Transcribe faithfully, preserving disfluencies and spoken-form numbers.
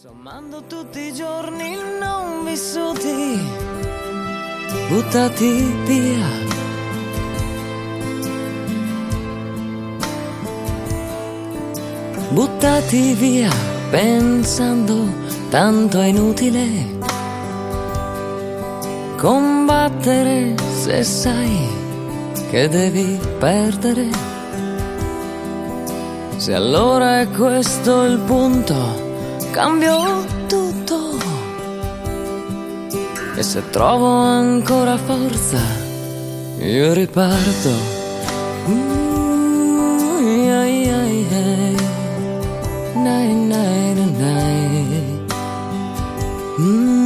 Sommando tutti i giorni non vissuti, buttati via. Buttati via, pensando tanto è inutile combattere se sai che devi perdere. Se allora è questo il punto, cambio tutto. E se trovo ancora forza, io riparto. Uh, yeah, yeah, yeah. Nai, nai, nai. Mm.